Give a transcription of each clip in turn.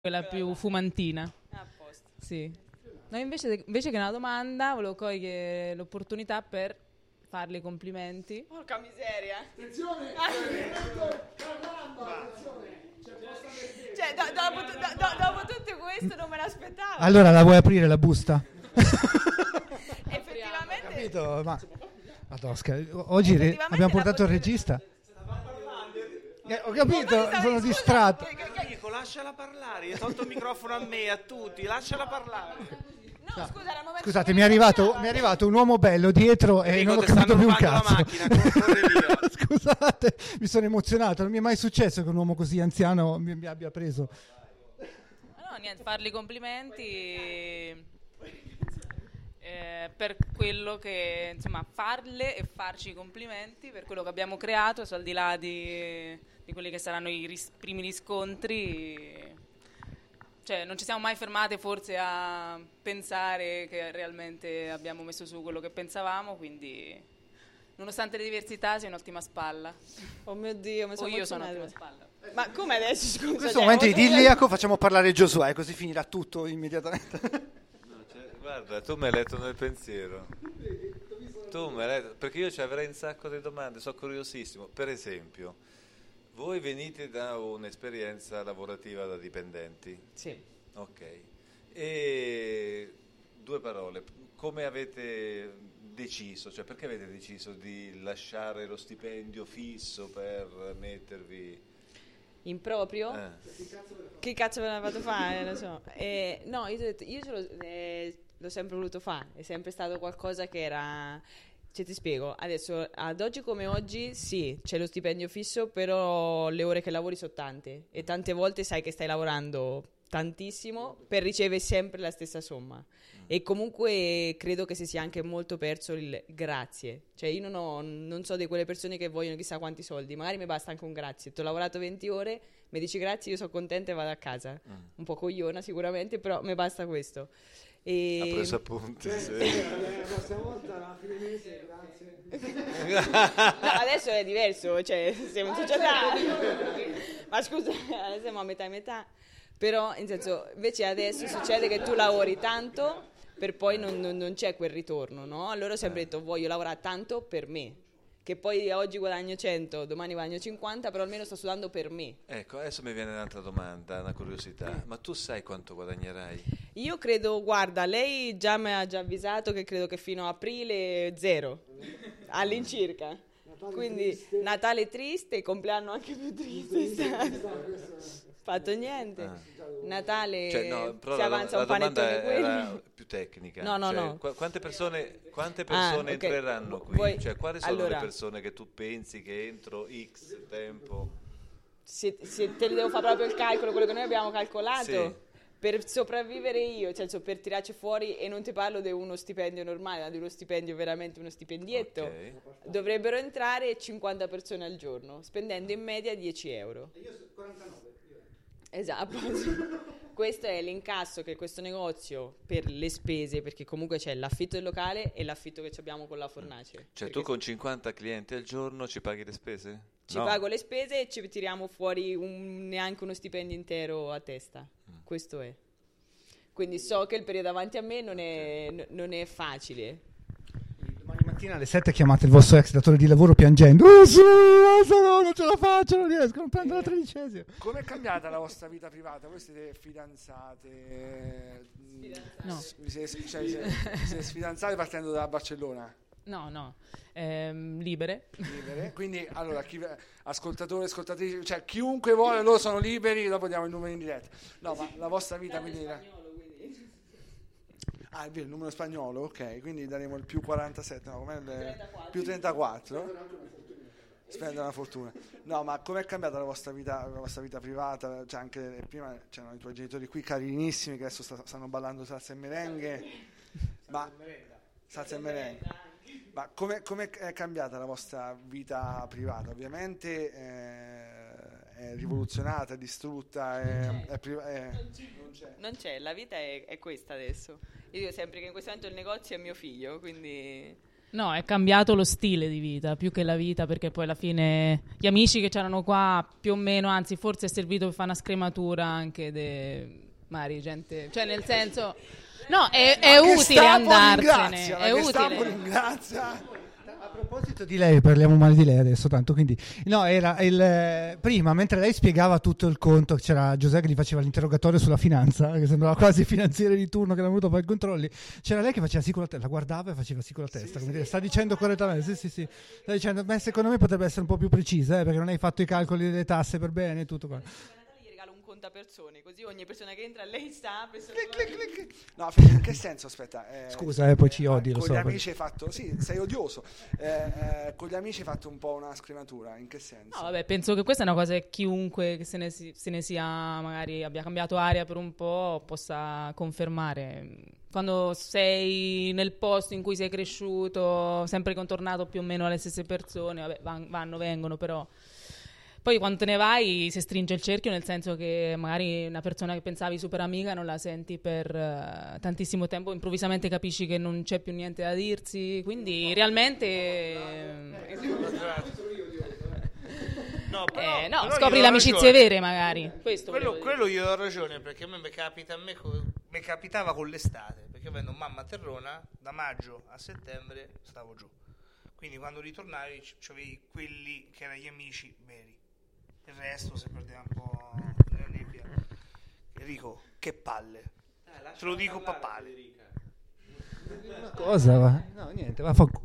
quella più fumantina. A posto. Sì. No, invece che una domanda, volevo cogliere l'opportunità per farle i complimenti. Porca miseria. Attenzione! Cioè, dopo tutto questo non me l'aspettavo. Allora la vuoi aprire la busta? Effettivamente. Capito? Ma Madosca, oggi abbiamo portato il regista. Ho capito, sono distratto. Dico, lasciala parlare, io ho tolto il microfono a me, a tutti, lasciala parlare. No, scusa, era il momento. Scusate, mi è arrivato un uomo bello dietro e non ho capito più un cazzo. Macchina, corre via. Scusate, mi sono emozionato, non mi è mai successo che un uomo così anziano mi abbia preso. No, niente, fargli i complimenti per quello che, insomma, farle e farci i complimenti per quello che abbiamo creato, al di là di quelli che saranno i primi riscontri. Cioè, non ci siamo mai fermate forse a pensare che realmente abbiamo messo su quello che pensavamo, quindi nonostante le diversità sei un'ottima spalla. Oh mio Dio, mi O sono io sono emozionata. un'ottima spalla. Ma come adesso, scusa? In questo cioè, momento oltre- idilliaco facciamo parlare Giosuè, così finirà tutto immediatamente. No, cioè, guarda, tu mi hai letto nel pensiero. Tu mi hai letto, perché io ci avrei un sacco di domande, sono curiosissimo. Per esempio, voi venite da un'esperienza lavorativa da dipendenti. Sì. Ok. E due parole, come avete deciso, cioè perché avete deciso di lasciare lo stipendio fisso per mettervi... In proprio? Che cazzo ve l'ha fatto fare? Lo so. No, io ho detto, l'ho sempre voluto fare, è sempre stato qualcosa che era... Cioè, ti spiego, adesso ad oggi come oggi sì, c'è lo stipendio fisso, però le ore che lavori sono tante e tante volte sai che stai lavorando tantissimo per ricevere sempre la stessa somma e comunque credo che si sia anche molto perso il grazie, cioè io non so di quelle persone che vogliono chissà quanti soldi, magari mi basta anche un grazie, ti ho lavorato 20 ore, mi dici grazie, io sono contenta e vado a casa, un po' cogliona sicuramente, però mi basta questo. Ha preso appunti, sì. La prossima volta, alla fine mese, grazie. No, adesso è diverso, cioè siamo in società. Ma scusa, adesso siamo a metà e metà. Però, in senso, invece adesso succede che tu lavori tanto per poi non c'è quel ritorno, no? Allora ho sempre detto, voglio lavorare tanto per me. Che poi oggi guadagno 100, domani guadagno 50, però almeno sto studiando per me. Ecco, adesso mi viene un'altra domanda, una curiosità. Ma tu sai quanto guadagnerai? Io credo, guarda, lei già mi ha già avvisato che credo che fino a aprile 0, all'incirca. Quindi Natale triste, compleanno anche più triste. Fatto niente. Natale Cioè, no, però si avanza un panettone domanda era più tecnica. No, cioè, no. Quante persone ok. entreranno qui? Cioè, quali sono Allora, le persone che tu pensi che entro X tempo? se te ne devo fare proprio il calcolo, quello che noi abbiamo calcolato, Sì. per sopravvivere io, cioè senso, per tirarci fuori, e non ti parlo di uno stipendio normale, ma di uno stipendio veramente uno stipendietto, Ok. dovrebbero entrare 50 persone al giorno, spendendo in media 10 euro. Io 49. Esatto. Questo è l'incasso che questo negozio per le spese, perché comunque c'è l'affitto del locale e l'affitto che abbiamo con la fornace. Cioè, Perché tu con 50 clienti al giorno ci paghi le spese? ci No. pago le spese e ci tiriamo fuori neanche uno stipendio intero a testa. Questo è. Quindi so che il periodo davanti a me non è facile. Domani mattina alle 7 chiamate il vostro ex datore di lavoro piangendo. Oh, sì, no, non ce la faccio, non riesco, non prendo la 13ª. Com'è cambiata la vostra vita privata? Voi siete fidanzate? No. Siete sfidanzate partendo da Barcellona? No, libere. Libere? Quindi, allora, ascoltatori, ascoltatrici, cioè chiunque vuole, loro sono liberi, dopo diamo il numero in diretta. No, ma la vostra vita, quindi... Ah, è vero, il numero spagnolo, ok, quindi daremo il più 47, no, com'è 34. più 34. Spendere una fortuna. No, ma com'è cambiata la vostra vita privata? Cioè, anche prima c'erano i tuoi genitori qui carinissimi che adesso stanno ballando salsa e merengue. Salsa e merengue. Ma come è cambiata la vostra vita privata? Ovviamente è rivoluzionata, è distrutta, Non c'è, la vita è questa adesso. Io dico sempre che in questo momento il negozio è mio figlio, quindi No, è cambiato lo stile di vita più che la vita, perché poi alla fine gli amici che c'erano qua più o meno, anzi forse è servito per fare una scrematura anche magari gente, cioè nel senso no, è utile andarsene, è utile. Ringrazia. A proposito di lei, parliamo male di lei adesso tanto, quindi no, era prima mentre lei spiegava tutto il conto, c'era Giuseppe che gli faceva l'interrogatorio sulla finanza, che sembrava quasi finanziere di turno che era venuto a fare i controlli, c'era lei che faceva sì con la testa, la guardava e faceva sì con la testa, come dire, sta dicendo correttamente, sì, sta dicendo, beh, secondo me potrebbe essere un po' più precisa, perché non hai fatto i calcoli delle tasse per bene e tutto qua. Persone, così ogni persona che entra lei sa clic. No, Fede, in che senso? Aspetta, scusa, poi ci odi, lo con so. Con gli amici hai fatto, sì, sei odioso. Con gli amici hai fatto un po' una scrematura, in che senso? No, vabbè, penso che questa è una cosa che chiunque che se ne sia, magari abbia cambiato aria per un po', possa confermare. Quando sei nel posto in cui sei cresciuto, sempre contornato più o meno alle stesse persone, vabbè, vanno, vengono, però poi quando te ne vai si stringe il cerchio, nel senso che magari una persona che pensavi super amica non la senti per tantissimo tempo, improvvisamente capisci che non c'è più niente da dirsi, quindi realmente no, però scopri le amicizie vere magari. Quello io ho ragione, perché a me mi capitava con l'estate, perché avendo mamma terrona, da maggio a settembre stavo giù, quindi quando ritornavi c'avevi quelli che erano gli amici veri. Il resto si perdeva un po' nella nebbia. Enrico, che palle. Te lo dico papale. Cosa va? No, niente, va a fanculo.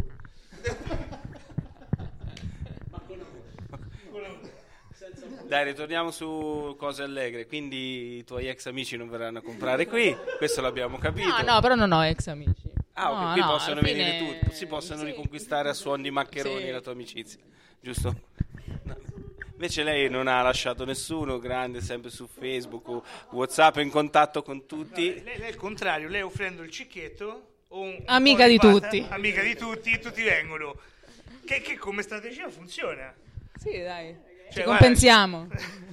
Dai, ritorniamo su cose allegre. Quindi i tuoi ex amici non verranno a comprare qui, questo l'abbiamo capito. No, però non ho ex amici. Ok, qui possono venire tutti, si possono riconquistare a suon di maccheroni la tua amicizia, giusto? No. Invece lei non ha lasciato nessuno, grande, sempre su Facebook, WhatsApp, in contatto con tutti. Lei è il contrario, lei offrendo il cicchetto, amica di tutti. Amica di tutti, e tutti vengono. Che come strategia funziona. Sì, dai, cioè, ci compensiamo.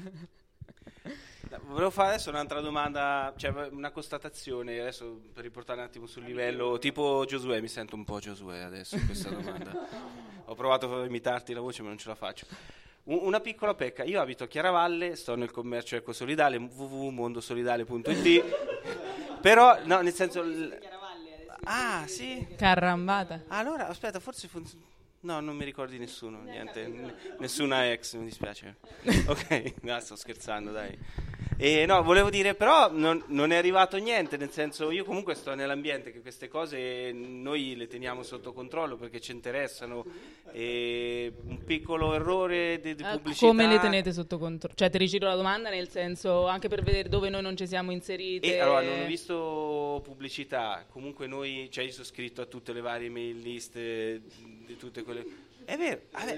Volevo fare adesso un'altra domanda, cioè una constatazione, adesso per riportare un attimo sul livello, tipo Giosuè, mi sento un po' Giosuè adesso in questa domanda. Ho provato a imitarti la voce ma non ce la faccio. Una piccola pecca, io abito a Chiaravalle, sto nel commercio ecosolidale, www.mondosolidale.it, però no, nel senso ah sì, carambata, allora aspetta, forse funziona. No, non mi ricordi nessuno, niente, nessuna ex, mi dispiace. Ok, no, sto scherzando, dai. E no, volevo dire, però non è arrivato niente, nel senso, io comunque sto nell'ambiente che queste cose noi le teniamo sotto controllo perché ci interessano, e un piccolo errore di pubblicità. Come le tenete sotto controllo? Cioè, ti rigiro la domanda, nel senso, anche per vedere dove noi non ci siamo inseriti. E allora, non ho visto pubblicità, comunque noi, cioè io sono iscritto a tutte le varie mail list di tutte quelle. È vero,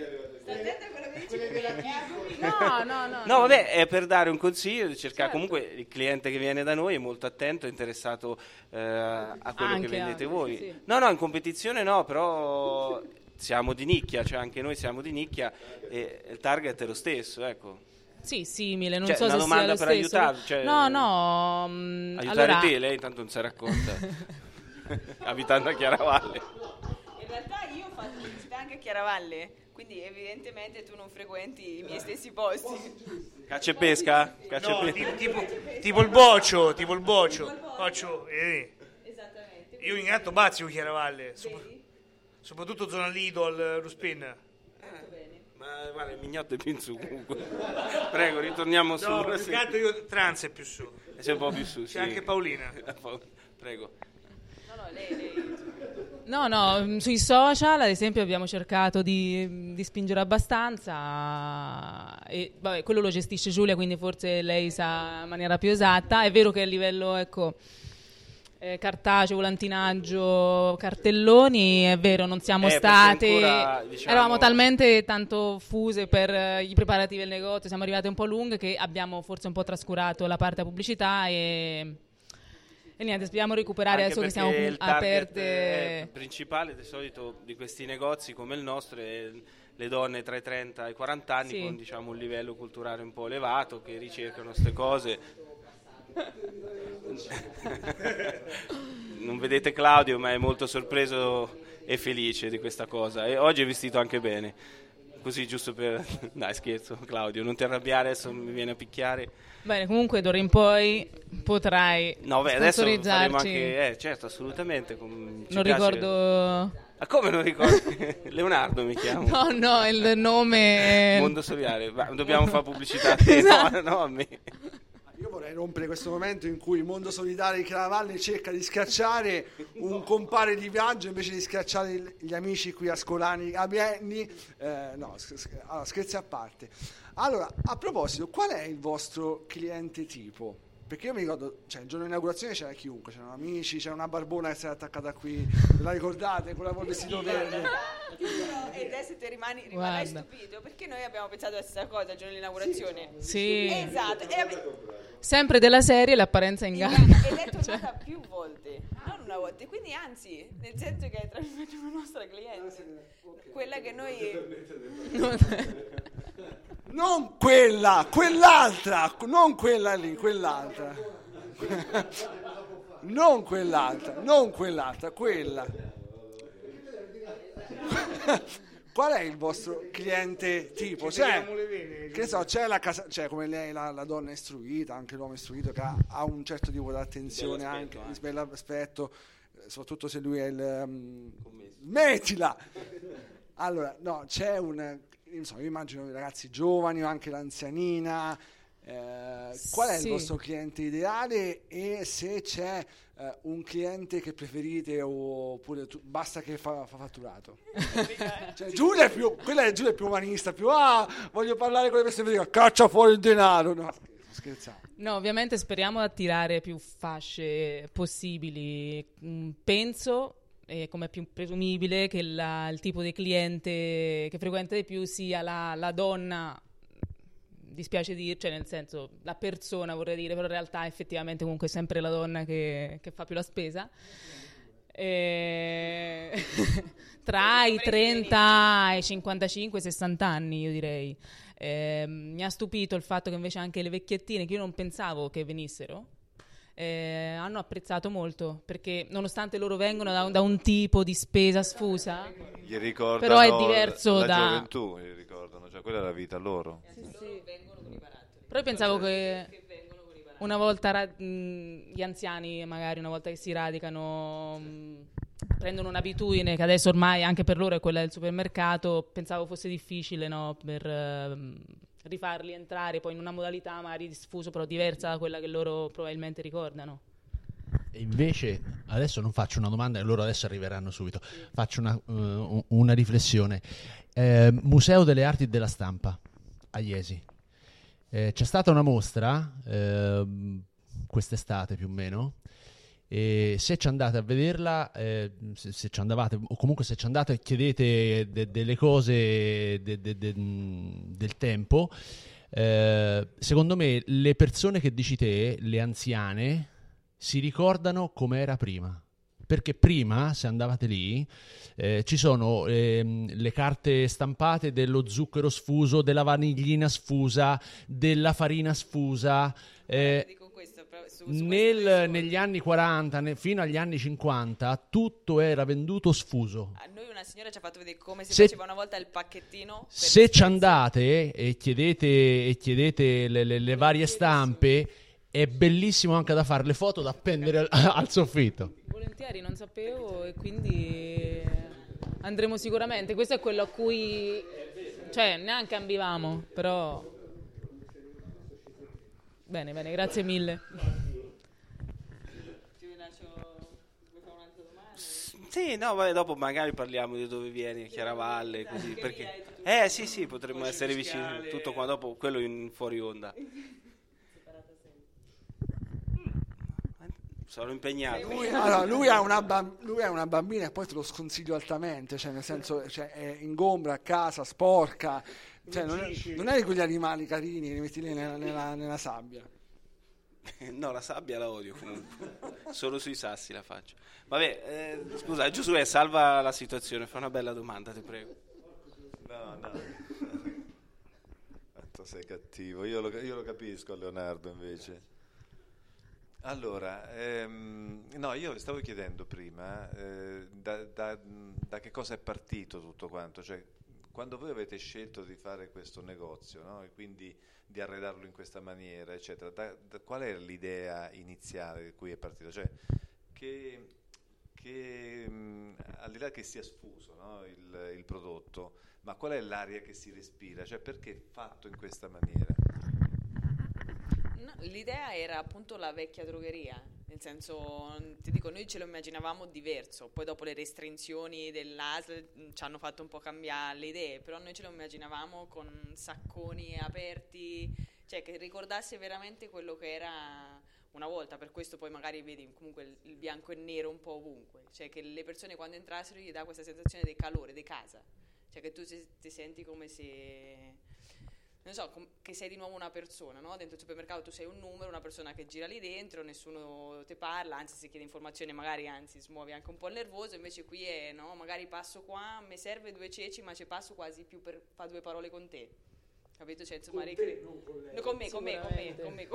no, vabbè, è per dare un consiglio, cercare, certo. Comunque il cliente che viene da noi è molto attento, è interessato a quello anche, che vendete voi. Sì. No, in competizione no, però siamo di nicchia, cioè anche noi siamo di nicchia e il target è lo stesso, ecco. Sì, simile, non cioè, so se sia lo stesso. Una domanda per aiutarvi, cioè, no, aiutare allora... te, lei intanto non si racconta, abitando a Chiaravalle. In realtà io ho fatto pubblicità anche a Chiaravalle, quindi evidentemente tu non frequenti i miei stessi posti. Caccia e pesca? No, tipo il boccio. Esattamente. Io ogni tanto bazzico Chiaravalle, soprattutto zona Lidl, Ruspin. Ma guarda, il mignotto è più in su comunque. Prego, ritorniamo su. No, più che altro io trans è più su. Sei un po' più su, c'è sì. anche Paolina. Prego. No, lei. No, sui social ad esempio abbiamo cercato di spingere abbastanza e vabbè, quello lo gestisce Giulia, quindi forse lei sa in maniera più esatta. È vero che a livello, ecco, cartaceo, volantinaggio, cartelloni, è vero, non siamo state ancora, diciamo... eravamo talmente tanto fuse per i preparativi del negozio, siamo arrivate un po' lunghe che abbiamo forse un po' trascurato la parte pubblicità e niente, speriamo recuperare anche adesso che siamo aperte. Il principale di solito di questi negozi come il nostro è le donne tra i 30 e i 40 anni, sì, con diciamo un livello culturale un po' elevato, che ricercano queste cose. Non vedete Claudio, ma è molto sorpreso e felice di questa cosa, e oggi è vestito anche bene, così giusto per... Dai, scherzo, Claudio, non ti arrabbiare, adesso mi viene a picchiare. Bene, comunque d'ora in poi potrai No, beh, adesso faremo sponsorizzarci. anche... certo, assolutamente. Non ricordo... Ah, come non ricordo? Leonardo mi chiamo. No, il nome... Mondo Solidale. Ma dobbiamo fare pubblicità a te, Esatto. no, a me. Io vorrei rompere questo momento in cui il Mondo Solidale di Caravalle cerca di schiacciare un compare di viaggio invece di schiacciare gli amici qui ascolani Abienni. No, allora, scherzi a parte. Allora, a proposito, qual è il vostro cliente tipo? Perché io mi ricordo, cioè il giorno di inaugurazione c'era chiunque, c'erano amici, c'era una barbona che si era attaccata qui, ve la ricordate? Quella col vestito verde. E adesso ti rimarrai Guarda. stupito, perché noi abbiamo pensato a questa cosa il giorno dell'inaugurazione. Sì. Esatto, Sempre della serie l'apparenza inganna. ed è tornata più volte, non una volta, e quindi anzi, nel senso che è tra l'altro una nostra cliente, quella che noi... Non quella, quell'altra, non quella lì, quell'altra. Non quell'altra, quella. Qual è il vostro cliente tipo? Cioè, che so, c'è la casa, cioè come lei, la donna istruita, anche l'uomo istruito che ha un certo tipo di attenzione, anche di bell'aspetto, soprattutto se lui è il mettila. Allora, no, c'è insomma, io immagino i ragazzi giovani o anche l'anzianina. Qual è il vostro cliente ideale, e se c'è un cliente che preferite, oppure basta che fa fatturato? Cioè, Giulia è più umanista, più voglio parlare con le persone, dico, caccia fuori il denaro. No, scherzando. No, ovviamente speriamo di attirare più fasce possibili. Penso, come è più presumibile, che il tipo di cliente che frequenta di più sia la donna, dispiace dire, cioè nel senso la persona vorrei dire, però in realtà effettivamente comunque è sempre la donna che fa più la spesa. Tra i 30 e i 55-60 anni, io direi. Mi ha stupito il fatto che invece anche le vecchiettine, che io non pensavo che venissero, hanno apprezzato molto, perché nonostante loro vengono da un tipo di spesa sfusa, Gli ricordano però è diverso la da... gioventù, gli ricordano, cioè quella è la vita loro. Però io pensavo che una volta gli anziani, magari una volta che si radicano, prendono un'abitudine che adesso ormai anche per loro è quella del supermercato, pensavo fosse difficile, no, per rifarli entrare poi in una modalità magari di sfuso, però diversa da quella che loro probabilmente ricordano. E invece adesso non faccio una domanda, e loro adesso arriveranno subito, faccio una riflessione. Museo delle Arti e della Stampa a Iesi. C'è stata una mostra quest'estate più o meno, e se ci andate a vederla, se ci andavate, o comunque se ci andate chiedete delle cose del tempo, secondo me le persone che dici te, le anziane, si ricordano com'era prima. Perché prima, se andavate lì, ci sono le carte stampate dello zucchero sfuso, della vaniglina sfusa, della farina sfusa. Dico questo, però, Negli anni 40 fino agli anni 50 tutto era venduto sfuso. a noi una signora ci ha fatto vedere come si Se- faceva una volta il pacchettino. per Se le ci spezie. andate e chiedete le varie stampe, è bellissimo anche da fare le foto da appendere al soffitto. Volentieri, non sapevo, e quindi andremo sicuramente. Questo è quello a cui, cioè, neanche ambivamo, però... Bene, grazie mille. Sì, no, vabbè, dopo magari parliamo di dove vieni, Chiaravalle, così, perché... sì, potremmo essere vicini, tutto qua, dopo quello in fuori onda. Sono impegnato. Lui ha una bambina, e poi te lo sconsiglio altamente, cioè nel senso, cioè, è ingombra a casa, sporca, cioè, non è di quegli animali carini che li metti lì nella sabbia. No, la sabbia la odio comunque, solo sui sassi la faccio. Vabbè, scusa, Giosuè, salva la situazione, fa una bella domanda, ti prego. No. Quanto sei cattivo, io lo capisco, Leonardo, invece. Allora, no, io stavo chiedendo prima da che cosa è partito tutto quanto, cioè quando voi avete scelto di fare questo negozio, no? E quindi di arredarlo in questa maniera, eccetera, qual è l'idea iniziale di cui è partito? Cioè, che al di là che sia sfuso, no, il prodotto, ma qual è l'aria che si respira? Cioè, perché è fatto in questa maniera? No, l'idea era appunto la vecchia drogheria, nel senso, ti dico, noi ce lo immaginavamo diverso, poi dopo le restrizioni dell'ASL ci hanno fatto un po' cambiare le idee, però noi ce lo immaginavamo con sacconi aperti, cioè che ricordasse veramente quello che era una volta. Per questo poi magari vedi comunque il bianco e nero un po' ovunque, cioè che le persone quando entrassero gli dà questa sensazione di calore, di casa, cioè che tu ti senti come se, non so, che sei di nuovo una persona, no? Dentro il supermercato tu sei un numero, una persona che gira lì dentro, nessuno ti parla, anzi se chiede informazioni magari anzi si muove anche un po' nervoso, invece qui è, no? Magari passo qua, mi serve 2 ceci, ma ci passo quasi più per fare 2 parole con te, capito? Cioè, insomma, con me.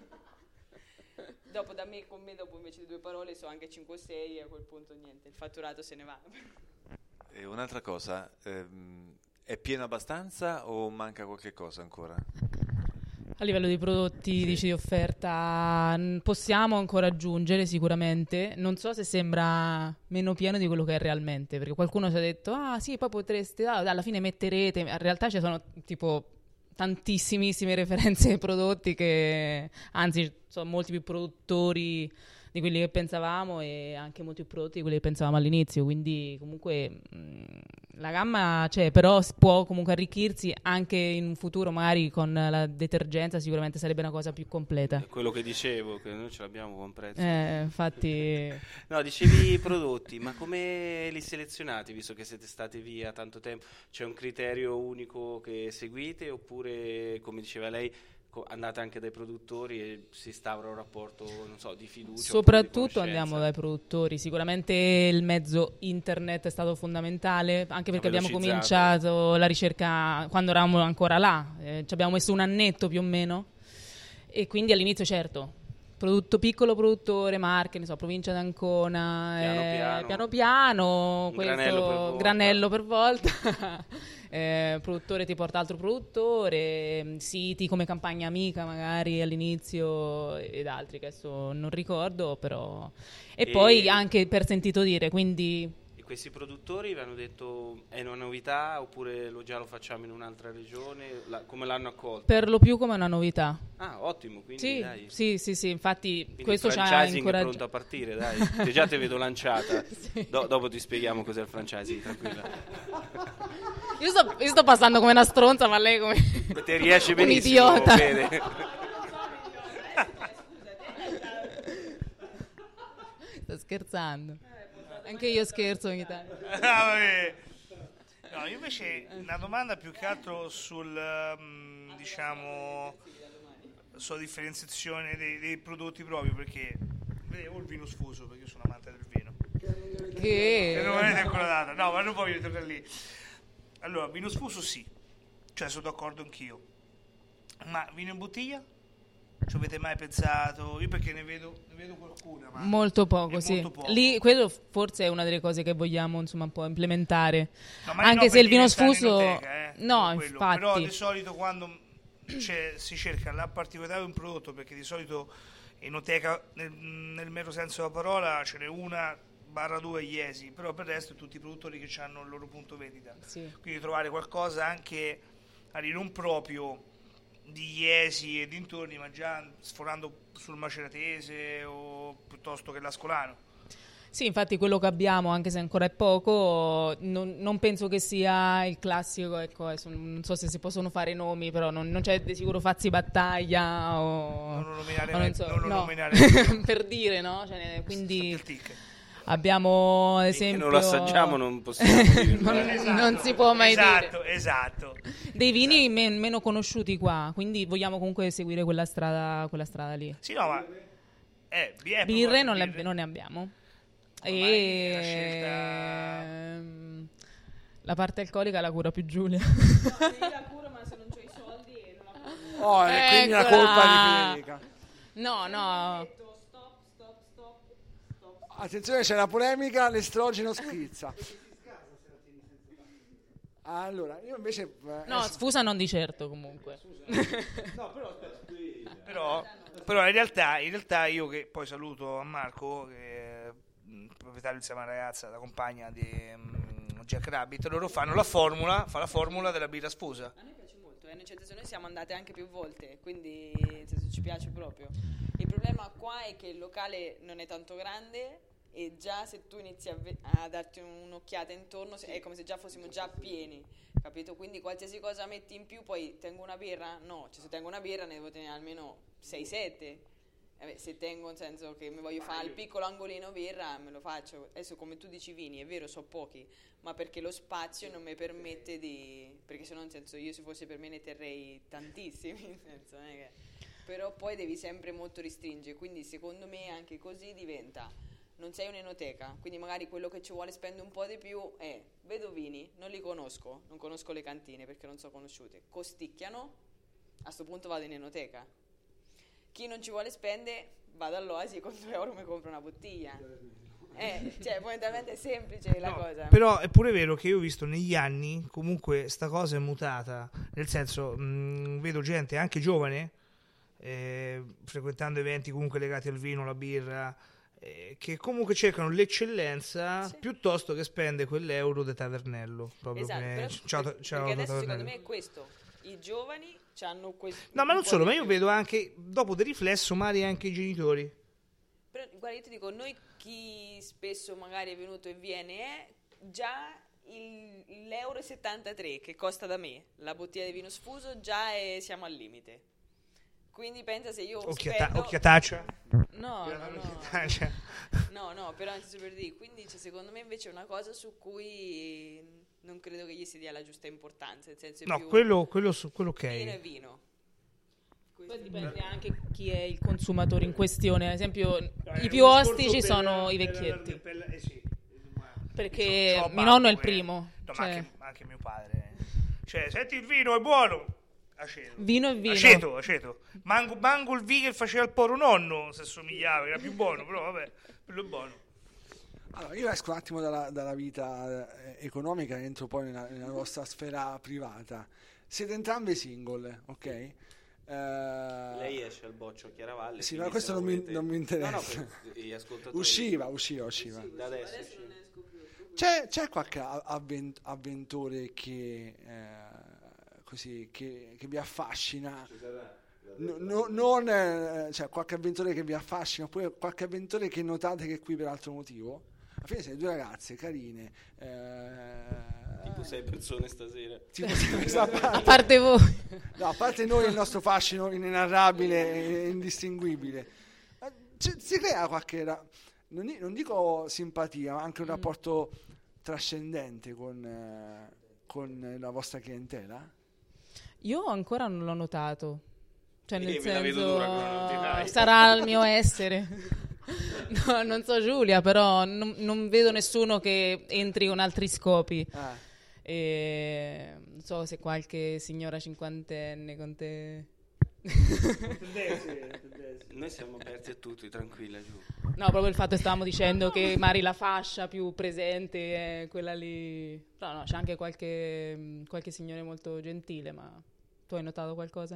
Dopo da me, con me, dopo invece di 2 parole so anche 5 o 6 e a quel punto niente, il fatturato se ne va. E un'altra cosa, è pieno abbastanza o manca qualche cosa ancora? A livello di prodotti, dici, di offerta, possiamo ancora aggiungere sicuramente. Non so se sembra meno pieno di quello che è realmente, perché qualcuno ci ha detto, ah sì, poi potreste, alla fine metterete. In realtà ci sono tipo tantissimissime referenze ai prodotti che, anzi, sono molti più produttori di quelli che pensavamo e anche molti più prodotti di quelli che pensavamo all'inizio, quindi comunque la gamma c'è, però può comunque arricchirsi anche in un futuro, magari con la detergenza sicuramente sarebbe una cosa più completa. È quello che dicevo, che noi ce l'abbiamo con prezzo. Infatti... No, dicevi i prodotti, ma come li selezionate, visto che siete stati via tanto tempo? C'è un criterio unico che seguite oppure, come diceva lei, andate anche dai produttori e si instaura un rapporto, non so, di fiducia? Soprattutto andiamo dai produttori. Sicuramente il mezzo internet è stato fondamentale, anche perché abbiamo cominciato la ricerca quando eravamo ancora là, ci abbiamo messo un annetto più o meno, e quindi all'inizio certo, piccolo produttore, marche, ne so, provincia d'Ancona, piano piano, questo granello per volta. Produttore ti porta altro produttore, siti come Campagna Amica magari all'inizio ed altri che adesso non ricordo, però e poi anche per sentito dire, quindi. E questi produttori vi hanno detto è una novità oppure già lo facciamo in un'altra regione? Come l'hanno accolto? Per lo più come una novità. Ah, ottimo, quindi sì, dai. Sì, infatti quindi questo ci ha franchising è pronto a partire, dai. Già te vedo lanciata. Sì. Dopo ti spieghiamo cos'è il franchising, tranquilla. Io sto passando come una stronza, ma lei come te riesce un benissimo, idiota. Vede. Sto scherzando. Anche io scherzo ogni tanto. No, io invece una domanda più che altro sul diciamo sulla differenziazione dei prodotti proprio, perché vedevo il vino sfuso, perché io sono amante del vino che non avete ancora dato, no, ma non voglio tornare lì. Allora, vino sfuso sì, cioè sono d'accordo anch'io, ma vino in bottiglia? Ci avete mai pensato? Io perché ne vedo qualcuna, ma molto poco, sì. Molto poco. Lì quello forse è una delle cose che vogliamo insomma un po' implementare. No, anche se il vino sfuso enoteca, no, quello. infatti. Però di solito quando si cerca la particolarità di un prodotto, perché di solito enoteca nel mero senso della parola ce n'è 1/2 Iesi, però per il resto tutti i produttori che hanno il loro punto vendita. Sì. Quindi trovare qualcosa anche non proprio di Iesi e dintorni, ma già sforando sul maceratese o piuttosto che l'ascolano. Sì, infatti quello che abbiamo, anche se ancora è poco, non penso che sia il classico, ecco, non so se si possono fare nomi, però non c'è di sicuro Fazzi Battaglia o... Non lo nominare, non nominare per dire, no? Cioè, quindi... Abbiamo ad esempio, non lo assaggiamo, non possiamo dire. non si può mai dire. Esatto. Dei vini meno conosciuti qua, quindi vogliamo comunque seguire quella strada lì. Sì, no, ma birre non ne abbiamo. La parte alcolica la cura più Giulia. No, io la curo, ma se non c'ho i soldi non la curo. Quindi la colpa di Federica. No. Attenzione, c'è la polemica, l'estrogeno schizza. Allora, io invece... No, sfusa non di certo comunque. Però in realtà io che poi saluto a Marco, che è proprietario insieme alla ragazza, la compagna di Jack Rabbit, loro fanno la formula della birra sfusa. A noi piace molto, nel senso noi siamo andate anche più volte, quindi nel senso, ci piace proprio. Il problema qua è che il locale non è tanto grande e già se tu inizi a darti un'occhiata intorno è come se già fossimo già pieni, capito? Quindi qualsiasi cosa metti in più, poi tengo una birra? No, cioè se tengo una birra ne devo tenere almeno 6-7. Se tengo, nel senso che mi voglio fare il piccolo angolino birra, me lo faccio. Adesso come tu dici vini, è vero, so pochi, ma perché lo spazio non mi permette di... perché se no, nel senso, io se fosse per me ne terrei tantissimi, nel senso, non è che... però poi devi sempre molto restringere, quindi secondo me anche così diventa... non sei un'enoteca, quindi magari quello che ci vuole spende un po' di più è vedo vini, non li conosco, non conosco le cantine perché non sono conosciute, costicchiano, a sto punto vado in enoteca. Chi non ci vuole spende vado all'Oasi e con 2 euro mi compro una bottiglia. Cioè fondamentalmente è semplice la cosa. Però è pure vero che io ho visto negli anni comunque sta cosa è mutata, nel senso vedo gente anche giovane frequentando eventi comunque legati al vino, alla birra, che comunque cercano l'eccellenza piuttosto che spende quell'euro di tavernello proprio. Esatto, perché adesso secondo me è questo, i giovani hanno questo. No, ma non solo, ma io vedo anche dopo di riflesso magari anche i genitori. Però guarda, io ti dico, noi chi spesso magari è venuto e viene è già l'euro 73 che costa da me la bottiglia di vino sfuso, già siamo al limite. Quindi pensa se io spendo... Occhiataccia. No, però nel senso per dire, quindi secondo me invece è una cosa su cui non credo che gli si dia la giusta importanza, nel senso no, più quello ok. vino e vino. Poi dipende anche chi è il consumatore in questione, ad esempio i più ostici sono i vecchietti, perché mio nonno è il primo, no, cioè... ma anche mio padre, cioè senti il vino è buono, aceto. Vino e vino, aceto. Manco il vino che faceva il poro nonno se somigliava, era più buono, però vabbè, quello è buono. Allora, io esco un attimo dalla vita economica e entro poi nella vostra sfera privata. Siete entrambi single, ok? Lei esce al boccio a Chiaravalle. Sì, ma questo non mi interessa. No, gli ascoltatori. Usciva. Sì, da adesso c'è qualche avventore che così che vi affascina? Cioè qualche avventore che vi affascina, oppure qualche avventore che notate che è qui per altro motivo? Alla fine siete 2 ragazze carine. Tipo 6 persone stasera. a parte voi. No, a parte noi, il nostro fascino inenarrabile e indistinguibile. Si crea qualche, non dico simpatia, ma anche un rapporto trascendente con la vostra clientela? Io ancora non l'ho notato, cioè nel me la vedo dura quando non ti dai. sarà il mio essere. No, non so Giulia, però non vedo nessuno che entri con altri scopi. E non so se qualche signora cinquantenne con te. Noi siamo aperti a tutti, tranquilla giù. No, proprio il fatto che stavamo dicendo che magari la fascia più presente è quella lì. No, c'è anche qualche signore molto gentile, ma tu hai notato qualcosa?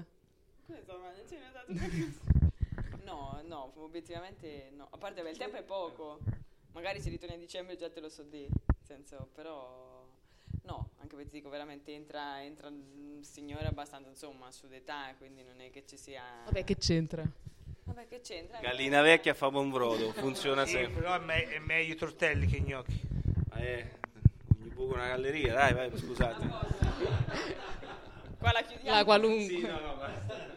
No, obiettivamente no. A parte che il tempo è poco. Magari se ritorni a dicembre già te lo so di. Senso, però no, anche perché dico veramente entra un signore abbastanza insomma su d'età, quindi non è che ci sia. Vabbè, che c'entra? Gallina vecchia fa buon brodo, funziona sì, sempre. Però è meglio i tortelli che i gnocchi. Ogni buco una galleria, dai, vai, scusate. Qua la chiudiamo. La qualunque. Sì, no, basta.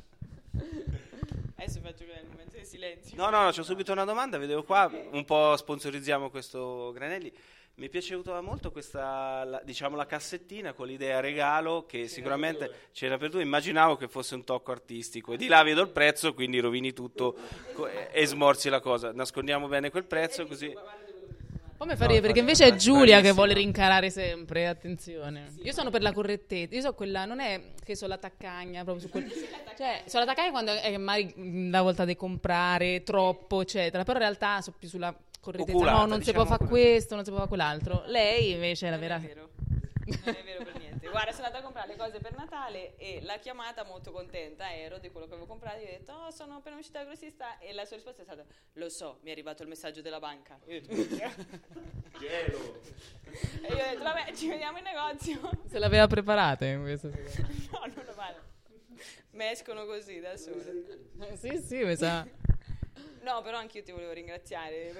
Adesso faccio il momento di silenzio. No, c'ho subito una domanda, vedevo qua, un po' sponsorizziamo questo Granelli. Mi è piaciuta molto questa, la cassettina con l'idea regalo, che sicuramente c'era per tu, immaginavo che fosse un tocco artistico, e di là vedo il prezzo, quindi rovini tutto e smorzi la cosa. Nascondiamo bene quel prezzo, così Poi mi fa ridere perché invece è Giulia che vuole rincarare sempre, attenzione. Io sono per la correttezza, io so quella, non è che sono la taccagna proprio su cioè, sono la taccagna quando è magari la volta di comprare troppo, eccetera, però in realtà sono più sulla correttezza. Oculata, No, non si può diciamo fare questo, non si può fare quell'altro. Lei invece è la vera... Non è vero per niente. Guarda, sono andata a comprare le cose per Natale e l'ha chiamata molto contenta, ero di quello che avevo comprato, gli ho detto "Oh, sono appena uscita dal grossista" e la sua risposta è stata "Lo so, mi è arrivato il messaggio della banca". Io ho detto, Gelo. e io ho detto "Vabbè, ci vediamo in negozio". Se l'aveva preparata in questo. No, non lo vale. Mi escono così da sole. Sì, mi sa. No, però anch'io ti volevo ringraziare.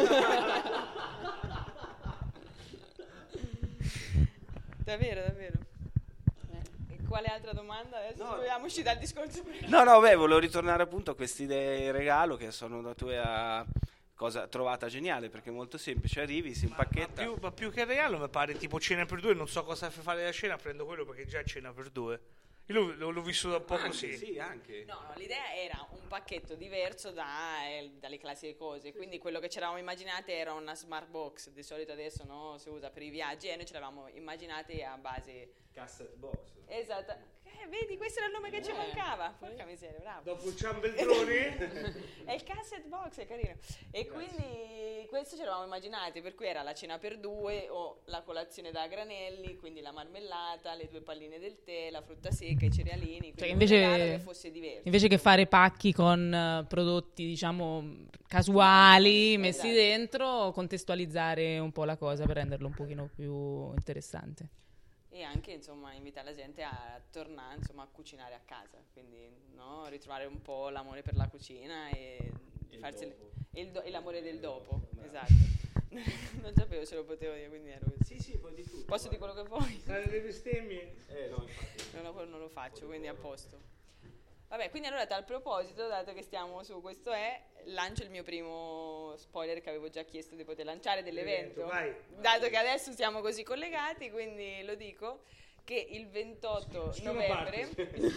Davvero. E quale altra domanda? Adesso dobbiamo uscire dal discorso. No, volevo ritornare appunto a queste idee regalo che sono la tua cosa trovata geniale, perché è molto semplice, arrivi, si impacchetta. Ma più che regalo mi pare tipo cena per due, non so cosa fare la cena, prendo quello perché già è cena per due. Io l'ho vissuto un po' così. Sì, anche. No, l'idea era un pacchetto diverso dalle classiche cose, quindi quello che ci eravamo immaginate era una smart box, di solito adesso no, si usa per i viaggi e noi ce l'avevamo immaginate a base... Cassette box. Esatto. Vedi, questo era il nome che ci mancava. Porca miseria, bravo. Dopo il ciambelloni. È il cassette box, è carino. E quindi questo ce l'avevamo immaginati, per cui era la cena per due o la colazione da granelli, quindi la marmellata, le 2 palline del tè, la frutta secca, i cerealini, Cioè, quindi un regalo che fosse diverso. Invece che fare pacchi con prodotti, diciamo, casuali messi dentro, contestualizzare un po' la cosa per renderlo un pochino più interessante. E anche insomma invitare la gente a tornare insomma a cucinare a casa, quindi no, ritrovare un po' l'amore per la cucina e farsi e l'amore del dopo. Esatto. Non sapevo se lo potevo dire, quindi ero così. Sì, poi di tutto. Posso dire quello che vuoi? Dare delle bestemmie? No, infatti. Non lo faccio, quindi a posto. Vabbè, quindi allora a tal proposito, dato che stiamo su questo lancio il mio primo spoiler che avevo già chiesto di poter lanciare dell'evento. Vai. Dato che adesso siamo così collegati, quindi lo dico, che il 28 novembre,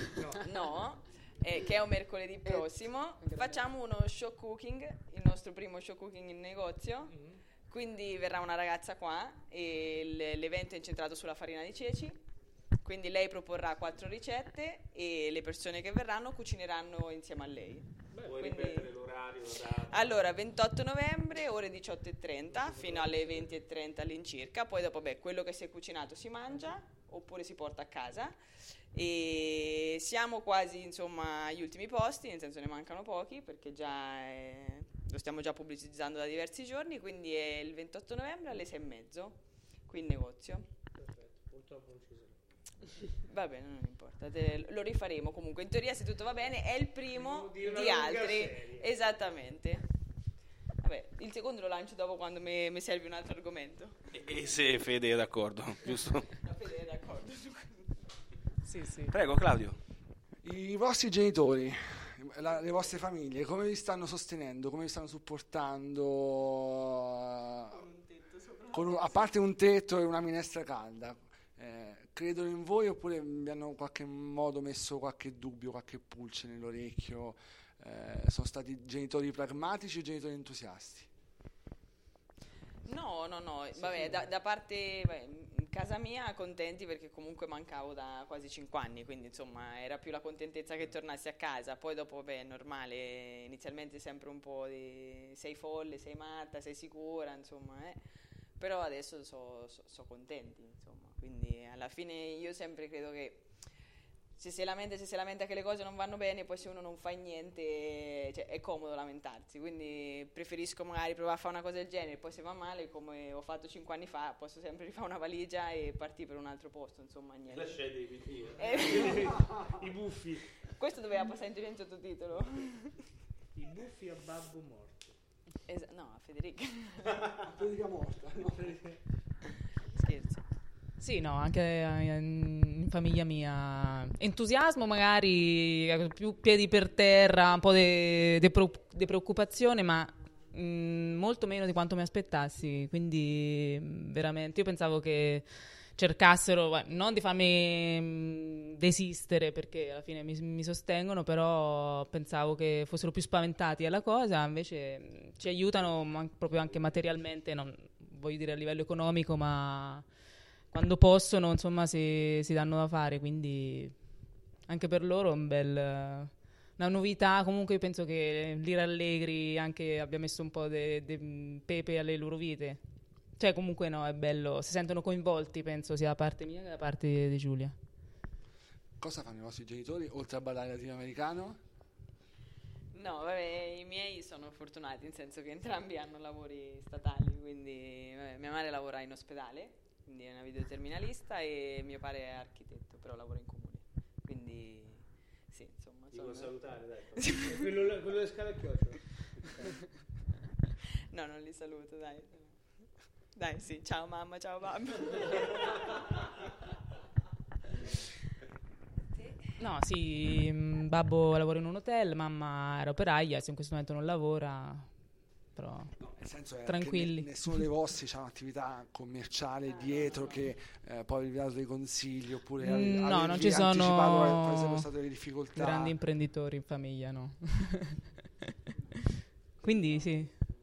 che è un mercoledì prossimo, facciamo uno show cooking, il nostro primo show cooking in negozio. Quindi verrà una ragazza qua e l'evento è incentrato sulla farina di ceci. Quindi lei proporrà 4 ricette e le persone che verranno cucineranno insieme a lei. Vuoi ripetere l'orario? Allora, 28 novembre, ore 18:30 fino alle 20:30 all'incirca. Poi dopo, quello che si è cucinato si mangia oppure si porta a casa. E siamo quasi, insomma, agli ultimi posti, nel senso ne mancano pochi perché lo stiamo già pubblicizzando da diversi giorni. Quindi è il 28 novembre alle 6:30 qui in negozio. Perfetto, purtroppo non ci sarà. Va bene, non importa, lo rifaremo comunque. In teoria, se tutto va bene, è il primo Di una di lunga altri. serie. Esattamente. Vabbè, il secondo lo lancio dopo quando mi serve un altro argomento. E se Fede è d'accordo, giusto? La Fede è d'accordo su questo. Sì. Prego, Claudio. I vostri genitori, le vostre famiglie, come vi stanno sostenendo, come vi stanno supportando? A parte un tetto e una minestra calda. Credono in voi oppure vi hanno in qualche modo messo qualche dubbio, qualche pulce nell'orecchio? Sono stati genitori pragmatici o genitori entusiasti? No, vabbè, da parte in casa mia contenti perché comunque mancavo da quasi 5 anni, quindi insomma era più la contentezza che tornassi a casa. Poi dopo è normale, inizialmente sempre un po' di sei folle, sei matta, sei sicura, insomma, però adesso so contenti, insomma. Quindi alla fine io sempre credo che se si lamenta che le cose non vanno bene, poi se uno non fa niente, cioè, è comodo lamentarsi, quindi preferisco magari provare a fare una cosa del genere, poi se va male, come ho fatto 5 anni fa, posso sempre rifare una valigia e partire per un altro posto, insomma, niente. I buffi. Questo doveva passare in sottotitolo. I buffi a babbo morto. No, a Federica. Federica morta, no? Scherzo. Sì, no, anche in famiglia mia entusiasmo magari, più piedi per terra, un po' di preoccupazione, ma molto meno di quanto mi aspettassi, quindi veramente io pensavo che cercassero non di farmi desistere perché alla fine mi sostengono, però pensavo che fossero più spaventati alla cosa, invece ci aiutano proprio anche materialmente, non voglio dire a livello economico, ma quando possono, insomma, si danno da fare, quindi anche per loro è una novità. Comunque io penso che l'Ira Allegri anche abbia messo un po' di pepe alle loro vite. Cioè comunque no, è bello, si sentono coinvolti, penso, sia da parte mia che da parte di Giulia. Cosa fanno i vostri genitori oltre a ballare latinoamericano? No, vabbè, i miei sono fortunati, nel senso che entrambi hanno lavori statali, quindi mia madre lavora in ospedale, quindi è una videoterminalista, e mio padre è architetto, però lavora in comune, quindi sì, insomma. Devo salutare, dai. quello delle scale a chiocciola. No, non li saluto, dai. Dai, sì, ciao mamma, ciao babbo. No, sì, babbo lavora in un hotel, mamma era operaia, se in questo momento non lavora, però No, nel senso è tranquilli. che nessuno dei vostri ha un'attività commerciale dietro che poi vi dato dei consigli, oppure No, non ci anticipato sono quali sarebbero state le difficoltà. grandi imprenditori in famiglia, no. Quindi sì.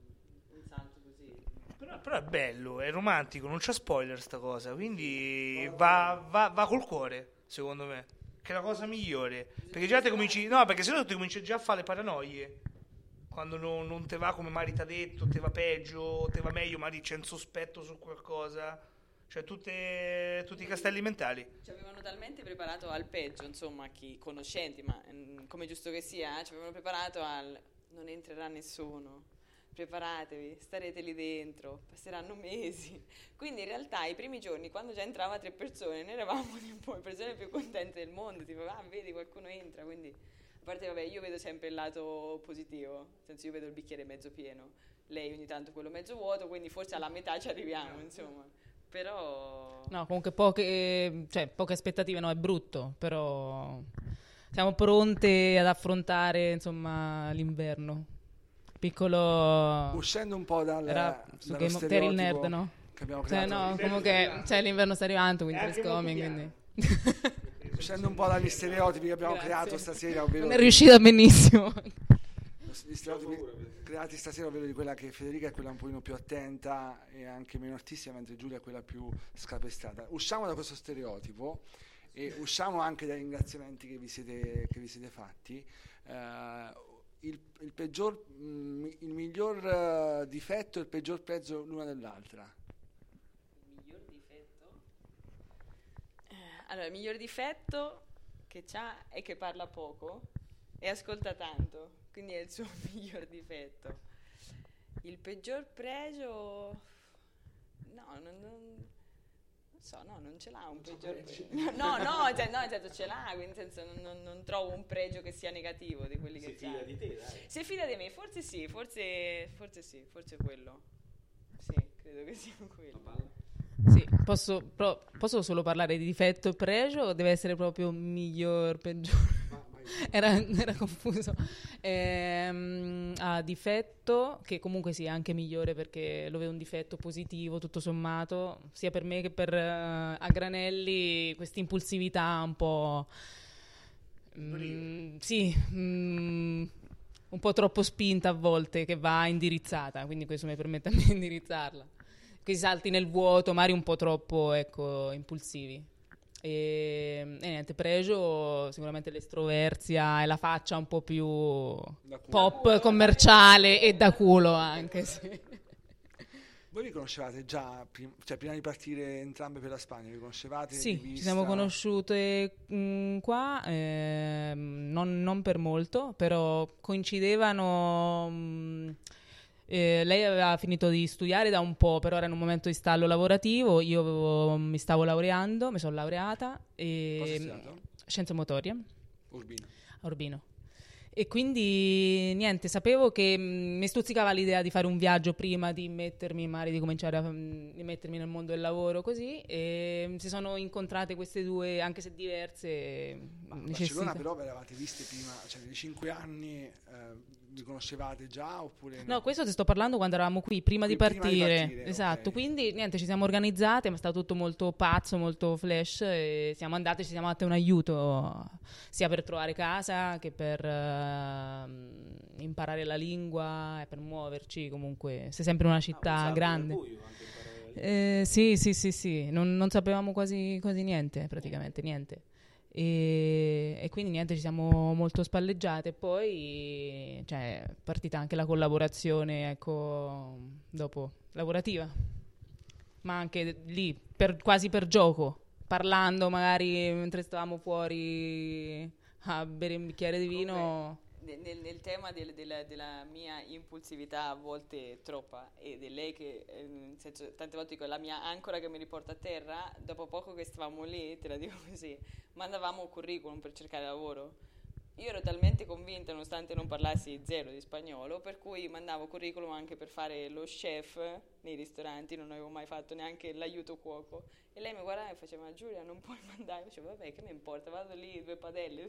Però è bello, è romantico, non c'è spoiler sta cosa, quindi va col cuore, secondo me, che è la cosa migliore. Perché già te cominci, no, perché sennò ti cominci già a fare le paranoie. Quando non te va come Mari t'ha detto, te va peggio, te va meglio, magari c'è un sospetto su qualcosa. Cioè tutti i castelli mentali. Ci avevano talmente preparato al peggio, insomma, chi conoscenti, ma come giusto che sia, ci avevano preparato al non entrerà nessuno. Preparatevi, starete lì dentro, passeranno mesi. Quindi in realtà i primi giorni, quando già entrava 3 persone, noi eravamo tipo le persone più contente del mondo, tipo vedi qualcuno entra, quindi a parte vabbè, io vedo sempre il lato positivo, nel senso io vedo il bicchiere mezzo pieno, lei ogni tanto quello mezzo vuoto, quindi forse alla metà ci arriviamo, insomma. Però No, comunque poche aspettative, no, è brutto, però siamo pronte ad affrontare, insomma, l'inverno. Piccolo Uscendo un po' era su dallo Game of per il nerd, stereotipo no? che abbiamo Cioè, creato, no, comunque l'inverno sta arrivando, winter is coming, quindi uscendo un po' dagli stereotipi che abbiamo Grazie. creato stasera, ovvero non è riuscita benissimo. gli stereotipi creati stasera, ovvero di quella che Federica è quella un pochino più attenta e anche meno artistica, mentre Giulia è quella più scapestata. Usciamo da questo stereotipo e usciamo anche dai ringraziamenti che vi siete fatti. Il miglior difetto e il peggior pregio l'una dell'altra. il miglior difetto? Allora, il miglior difetto che c'ha è che parla poco e ascolta tanto, quindi è il suo miglior difetto. Il peggior pregio? No, non so, no, non ce l'ha un peggior pregio. No, nel senso ce l'ha, quindi nel senso non trovo un pregio che sia negativo di quelli che c'ha. fida di te, dai. Si fida di me, forse sì, forse quello. Sì, credo che sia quello. Sì, posso solo parlare di difetto e pregio o deve essere proprio miglior, peggiore? Era confuso. Difetto, che comunque sia anche migliore perché lo vedo un difetto positivo tutto sommato, sia per me che per a Granelli, questa impulsività un po' un po' troppo spinta a volte, che va indirizzata, quindi questo mi permette a me di indirizzarla. Questi salti nel vuoto, magari un po' troppo, ecco, impulsivi. E niente, pregio sicuramente l'estroversia e la faccia un po' più pop, commerciale e da culo anche, sì. Voi vi conoscevate già, prima di partire entrambe per la Spagna, vi conoscevate? Sì, di ci vista? siamo conosciute qua, non per molto, però coincidevano. Lei aveva finito di studiare da un po', però era in un momento di stallo lavorativo. Io mi stavo laureando, mi sono laureata Cosa hai studiato? scienze motorie Urbino. a Urbino. E quindi niente, sapevo che mi stuzzicava l'idea di fare un viaggio prima di mettermi, magari di cominciare di mettermi nel mondo del lavoro, così, e si sono incontrate queste due, anche se diverse, Barcellona però ve l'avate viste prima, cioè nei 5 anni vi conoscevate già oppure no? No, questo ti sto parlando quando eravamo qui, prima di partire. Esatto, ok. quindi niente, ci siamo organizzate, ma è stato tutto molto pazzo, molto flash, e siamo andate, ci siamo date un aiuto sia per trovare casa che per imparare la lingua e per muoverci. Comunque sei sempre in una città grande. Sì. Non sapevamo quasi niente, praticamente niente. E quindi niente, ci siamo molto spalleggiate. Poi è partita anche la collaborazione, ecco, dopo, lavorativa. Ma anche lì, quasi per gioco, parlando magari mentre stavamo fuori a bere un bicchiere di vino. Nel tema della mia impulsività, a volte troppa, e di lei che, nel senso, tante volte dico, la mia ancora che mi riporta a terra, dopo poco che stavamo lì, te la dico così, mandavamo curriculum per cercare lavoro. Io ero talmente convinta, nonostante non parlassi zero di spagnolo, per cui mandavo curriculum anche per fare lo chef nei ristoranti, non avevo mai fatto neanche l'aiuto cuoco. E lei mi guardava e faceva: Giulia, non puoi mandare. Io facevo: vabbè, che mi importa, vado lì, 2 padelle.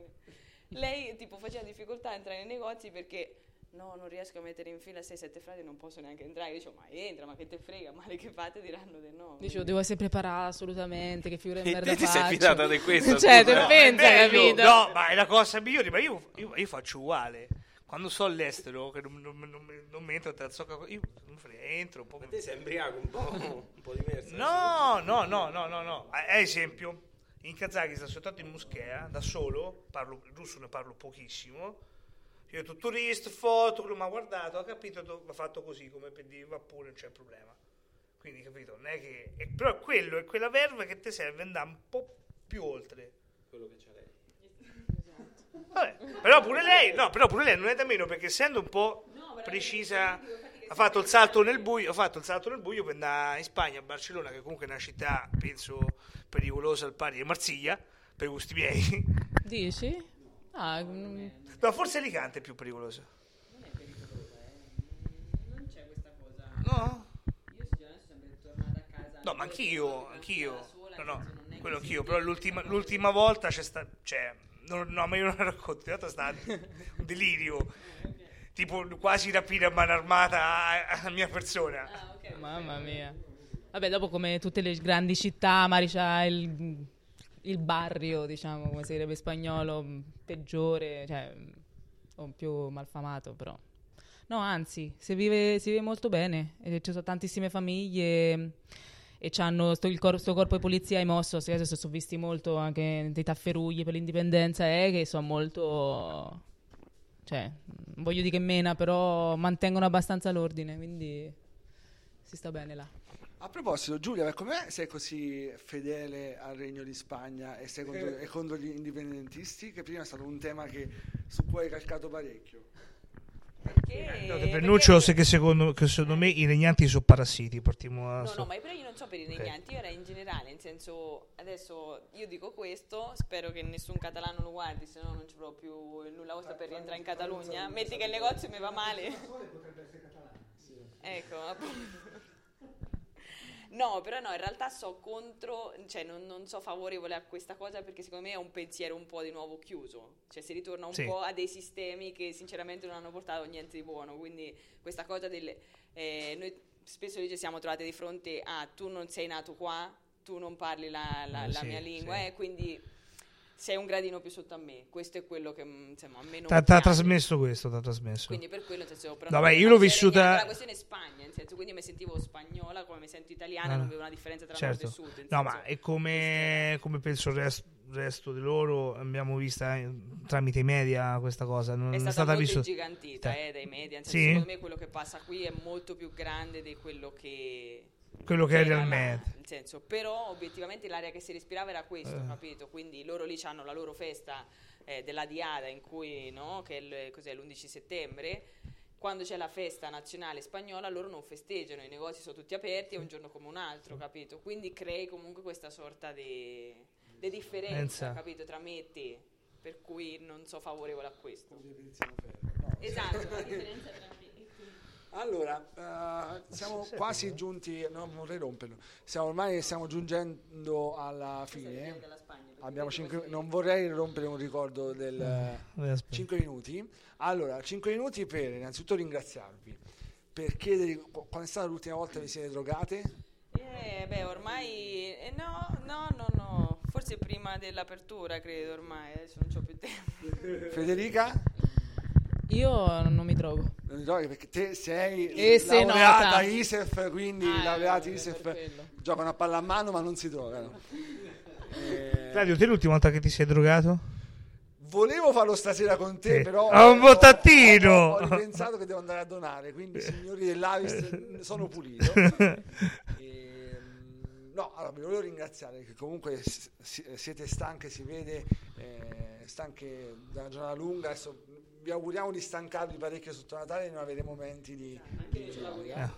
Lei tipo faceva difficoltà a entrare nei negozi perché no, non riesco a mettere in fila 6-7 frasi, non posso neanche entrare. Io dicevo: ma entra, ma che te frega, male che fate, diranno di no. Dicevo: devo essere preparata assolutamente, che figura di merda Te ti sei faccio. fidata di questo? Cioè, te pensa, capito? No, ma è la cosa migliore, ma io faccio uguale. Quando sto all'estero, che non mi entro tra zocca, io non frega, entro un po'. Ma te sei embriaco un po' diverso. No. Ad esempio, in Kazakistan sono stato in moschea da solo, parlo il russo, ne parlo pochissimo. Io ho detto turista, foto, lui mi ha guardato, ha capito, mi ha fatto così come per dire va pure, non c'è problema. Quindi, capito, non è che però quello è quella verba che ti serve andare un po' più oltre Quello che c'è lei. Vabbè, però pure lei non è da meno, perché essendo un po' precisa ha fatto il salto nel buio per andare in Spagna, a Barcellona, che comunque è una città penso pericolosa al pari di Marsiglia per i gusti miei. Dici? No, forse Alicante è più pericolosa. Non è pericolosa, non c'è questa cosa. No? Io sinceramente sono sempre tornata a casa. No, ma anch'io. No, quello così anch'io, però l'ultima volta c'è stato, no, ma io non la racconto, in realtà è stato un delirio. Tipo quasi rapina a mano armata a mia persona. Ah, ok. Mamma mia. Vabbè, dopo come tutte le grandi città, magari c'ha il barrio, diciamo, come si direbbe in spagnolo, peggiore, cioè, o più malfamato, però. No, anzi, si vive molto bene. E ci sono tantissime famiglie e c'hanno sto corpo di polizia ai Mossos, che adesso sono visti molto anche dei tafferugli per l'indipendenza, che sono molto... Cioè, non voglio dire che mena, però mantengono abbastanza l'ordine, quindi si sta bene là. A proposito, Giulia, come sei così fedele al Regno di Spagna e sei contro gli indipendentisti? Che prima è stato un tema su cui hai calcato parecchio. Pennuccio, che secondo me i regnanti sono parassiti. Partiamo No, ma io non so per i regnanti, io era in generale, nel senso, adesso io dico questo, spero che nessun catalano lo guardi, se no non ci provo più il nulla osta per rientrare in Catalogna. Metti che il negozio mi va male. Ecco, appunto. No, però no, in realtà so contro, cioè non so favorevole a questa cosa, perché secondo me è un pensiero un po' di nuovo chiuso, cioè si ritorna un po' a dei sistemi che sinceramente non hanno portato niente di buono, quindi questa cosa noi spesso ci siamo trovati di fronte a tu non sei nato qua, tu non parli la mia lingua, quindi sei un gradino più sotto a me. Questo è quello che insomma a me non t'ha trasmesso questo, quindi per quello, nel senso, però io l'ho vissuta la questione è Spagna, nel senso, quindi mi sentivo spagnola come mi sento italiana, non vedo una differenza tra nord e sud. No, ma è come penso il resto di loro abbiamo vista tramite i media questa cosa, non è è stata molto vissuta ingigantita dai media, nel senso, secondo me quello che passa qui è molto più grande di quello che è realmente, nel senso, però obiettivamente l'aria che si respirava era questo, capito? Quindi loro lì hanno la loro festa della Diada, in cui che cos'è, l'11 settembre, quando c'è la festa nazionale spagnola loro non festeggiano, i negozi sono tutti aperti, è un giorno come un altro, capito? Quindi crei comunque questa sorta di differenza, capito, tra me e te, per cui non so favorevole a questo. Esatto, la differenza tra me e te. Allora, siamo quasi giunti, non vorrei romperlo, ormai stiamo giungendo alla fine. Abbiamo non vorrei rompere un ricordo del 5 minuti. Allora, 5 minuti per innanzitutto ringraziarvi, per chiedervi quando è stata l'ultima volta che vi siete drogate? Ormai no, forse prima dell'apertura credo, ormai adesso non c'ho più tempo. Federica? Io non mi drogo. Non ti trovi perché te sei E se laureata nota. ISEF, quindi i laureati ISEF giocano a pallamano ma non si drogano. Claudio, te l'ultima volta che ti sei drogato? Volevo farlo stasera con te, Sì. però Ho un bottattino! Ho ripensato che devo andare a donare, quindi signori dell'Avis sono pulito. No, allora vi volevo ringraziare perché comunque siete stanche, si vede, stanche da una giornata lunga. Adesso vi auguriamo di stancarvi parecchio sotto Natale e non avere momenti di gioia.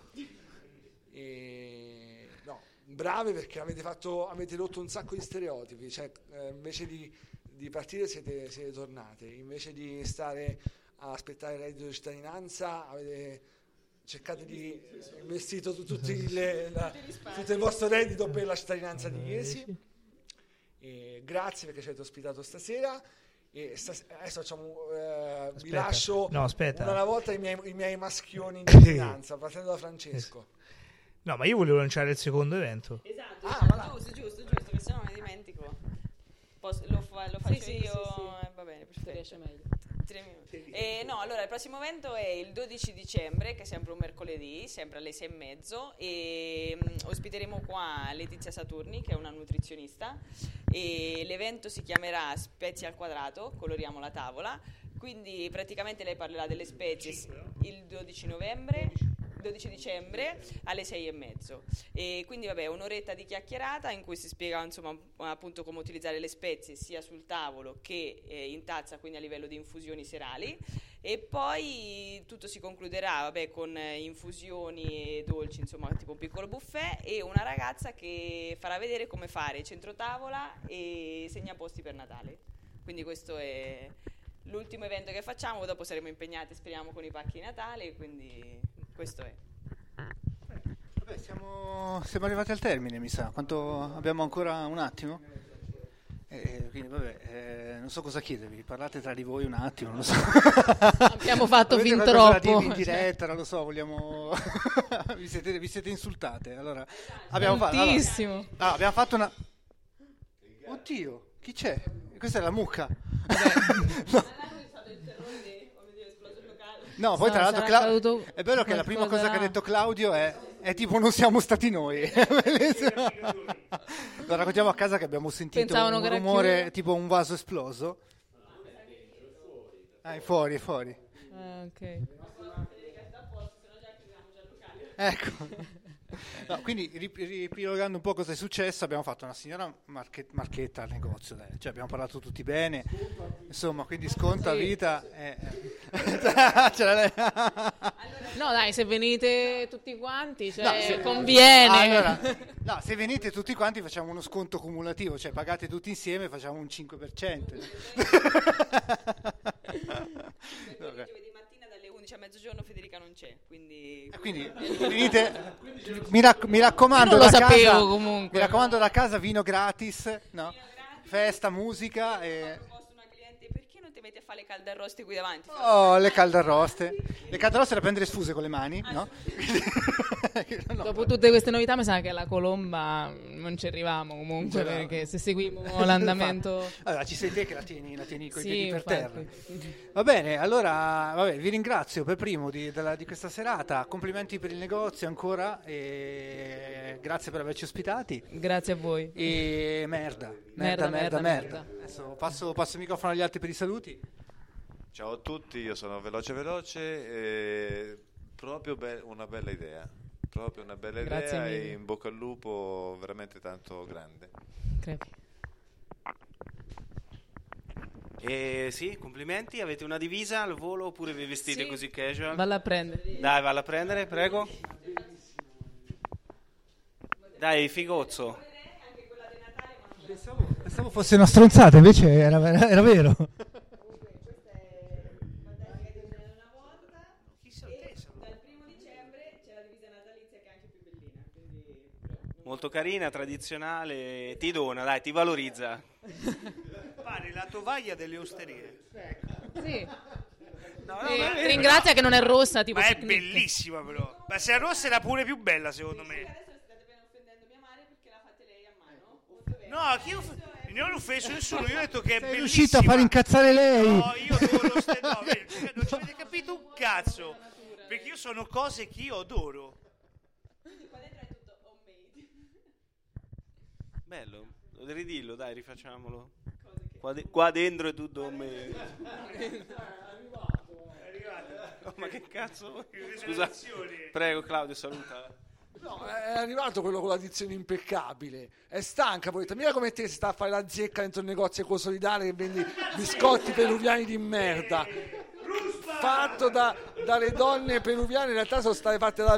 No, brave perché avete rotto un sacco di stereotipi, cioè invece di partire siete tornate, invece di stare a aspettare il reddito di cittadinanza avete cercato di investito tutto il vostro reddito per la cittadinanza di Chiesi. Grazie perché ci avete ospitato stasera. E adesso facciamo vi lascio una volta i miei maschioni di finanza partendo da Francesco. No, ma io volevo lanciare il secondo evento. Esatto, giusto, che se no mi dimentico. Lo faccio io. Va bene, perfetto. Riesce meglio. 3 minuti. No, allora il prossimo evento è il 12 dicembre, che è sempre un mercoledì, sempre alle 6:30, e ospiteremo qua Letizia Saturni, che è una nutrizionista, e l'evento si chiamerà Spezie al quadrato, coloriamo la tavola. Quindi praticamente lei parlerà delle spezie il 12 dicembre alle 6:30, e quindi vabbè, un'oretta di chiacchierata in cui si spiega insomma appunto come utilizzare le spezie sia sul tavolo che in tazza, quindi a livello di infusioni serali, e poi tutto si concluderà vabbè con infusioni e dolci, insomma tipo un piccolo buffet, e una ragazza che farà vedere come fare centro tavola e segnaposti per Natale. Quindi questo è l'ultimo evento che facciamo, dopo saremo impegnati speriamo con i pacchi di Natale, quindi questo è. Vabbè, siamo arrivati al termine, mi sa. Quanto abbiamo ancora un attimo? Quindi vabbè, non so cosa chiedervi, parlate tra di voi un attimo, non lo so. Abbiamo fatto Avete fin qualcosa da troppo. dirvi in diretta, non lo so, vogliamo vi siete insultate. Allora, abbiamo fatto una Oddio, chi c'è? Questa è la mucca. No, poi tra l'altro è bello che la prima cosa che ha detto Claudio è tipo non siamo stati noi. Lo raccontiamo a casa che abbiamo sentito Pensavano un che era rumore chiuso. tipo un vaso esploso. È fuori. Ok. Ecco. No, quindi riepilogando un po' cosa è successo, abbiamo fatto una signora marchetta al negozio, dai. Cioè abbiamo parlato tutti bene, insomma, quindi sconto a vita. No dai, se venite tutti quanti, cioè, conviene. Allora, no, se venite tutti quanti facciamo uno sconto cumulativo, cioè pagate tutti insieme, facciamo un 5%. Giovedì mattina dalle 11 a mezzogiorno Federica non c'è, quindi venite, mi raccomando, Io non lo da sapevo, casa, comunque. mi raccomando da casa vino gratis, no? Festa, musica ho proposto una cliente: perché non ti metti a fare le caldarroste qui davanti? le caldarroste da prendere sfuse con le mani, no? No. Dopo tutte queste novità mi sa che alla colomba non ci arriviamo comunque, perché se seguiamo l'andamento. Allora ci sei te che la tieni coi Sì, piedi per terra. infatti. Va bene, allora vi ringrazio per primo di questa serata, complimenti per il negozio ancora, e grazie per averci ospitati. Grazie a voi. E merda. Adesso passo il microfono agli altri per i saluti. Ciao a tutti, io sono Veloce e proprio una bella idea. Proprio una bella Grazie idea mille. e in bocca al lupo veramente tanto grande. Crepi. Sì, complimenti. Avete una divisa al volo oppure vi vestite così casual? Valla a prendere. Dai, valla a prendere, prego. Dai, figozzo. Pensavo fosse una stronzata, invece era vero. Molto carina, tradizionale, ti dona, dai, ti valorizza. Pare la tovaglia delle osterie. Sì. No, Ringrazia che non è rossa, tipo ma è picnic. bellissima però. Ma se è rossa era pure più bella secondo me. Adesso state appena offendendo mia madre perché la fate lei a mano. No, Non ho offeso nessuno, io ho detto che è bellissima. riuscito a far incazzare lei. No, io adoro non ci avete capito un cazzo, perché io sono cose che io adoro. Qua dentro è tutto homemade. Bello, ridillo, dai, rifacciamolo. Qua dentro è tutto homemade. Oh, ma che cazzo? Scusa, prego Claudio, saluta. No, è arrivato quello con la dizione impeccabile. È stanca, poi mica come te si sta a fare la zecca dentro il negozio ecosolidale che vendi biscotti peruviani di merda. Fatto dalle donne peruviane, in realtà sono state fatte da